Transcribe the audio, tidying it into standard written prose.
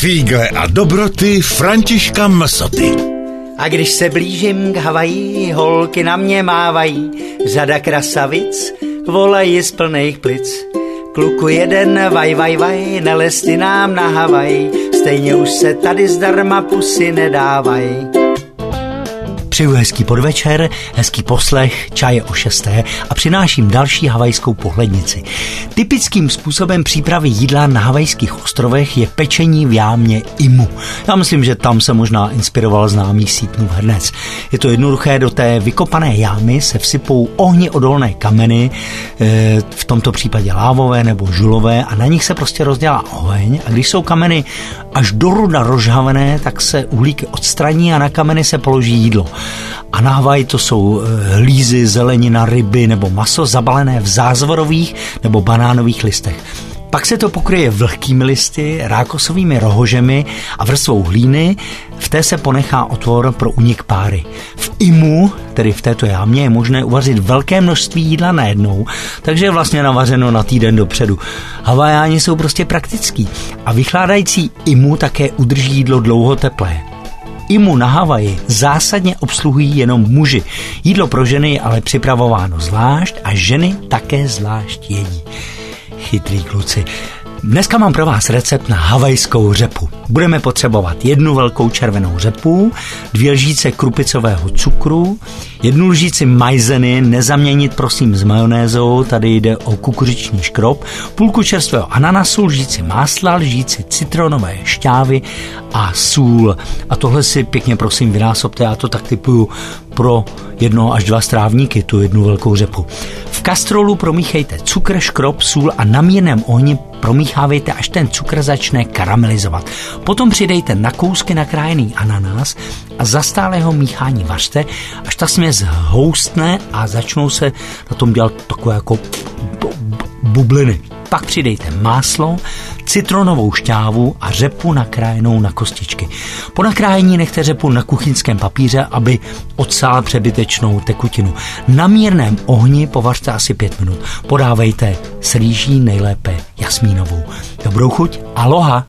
Fígle a dobroty Františka Msoty. A když se blížím k Havaji, holky na mě mávají, řada krasavic volají z plných plic. Kluku jeden, vaj, vaj, vaj, nelez ty nám na Havaj, stejně už se tady zdarma pusy nedávaj. Přeju hezký podvečer, hezký poslech, čaje o 6. a přináším další havajskou pohlednici. Typickým způsobem přípravy jídla na havajských ostrovech je pečení v jámě Imu. Já myslím, že tam se možná inspiroval známý Sítnův hrnec. Je to jednoduché, do té vykopané jámy se vsypou ohniodolné kameny, v tomto případě lávové nebo žulové, a na nich se prostě rozdělá oheň, a když jsou kameny až do ruda rozžhavené, tak se uhlíky odstraní a na kameny se položí jídlo. A na Havaji to jsou hlízy, zelenina, ryby nebo maso zabalené v zázvorových nebo banánových listech. Pak se to pokryje vlhkými listy, rákosovými rohožemi a vrstvou hlíny, v té se ponechá otvor pro únik páry. V Imu, tedy v této jámě, je možné uvařit velké množství jídla najednou, takže je vlastně navařeno na týden dopředu. Havajáni jsou prostě praktický a vychládající Imu také udrží jídlo dlouho teplé. Imu na Havaji zásadně obsluhují jenom muži. Jídlo pro ženy je ale připravováno zvlášť a ženy také zvlášť jedí. Chytrý kluci. Dneska mám pro vás recept na havajskou řepu. Budeme potřebovat 1 velkou červenou řepu, 2 lžíce krupicového cukru, 1 lžíci maizeny, nezaměnit prosím s majonézou, tady jde o kukuřiční škrob, půlku čerstvého ananasu, lžíci másla, lžíci citronové šťávy a sůl. A tohle si pěkně prosím vynásobte, já to tak typuju pro 1 až 2 strávníky, tu 1 velkou řepu. V kastrolu promíchejte cukr, škrob, sůl a na mírném ohni promíchávejte, až ten cukr začne karamelizovat. Potom přidejte na kousky nakrájený ananas a za stálého míchání vařte, až ta směs houstne a začnou se na tom dělat takové jako bubliny. Pak přidejte máslo, citronovou šťávu a řepu nakrájenou na kostičky. Po nakrájení nechte řepu na kuchyňském papíře, aby odsál přebytečnou tekutinu. Na mírném ohni povařte asi 5 minut. Podávejte s rýží, nejlépe jasmínovou. Dobrou chuť, aloha!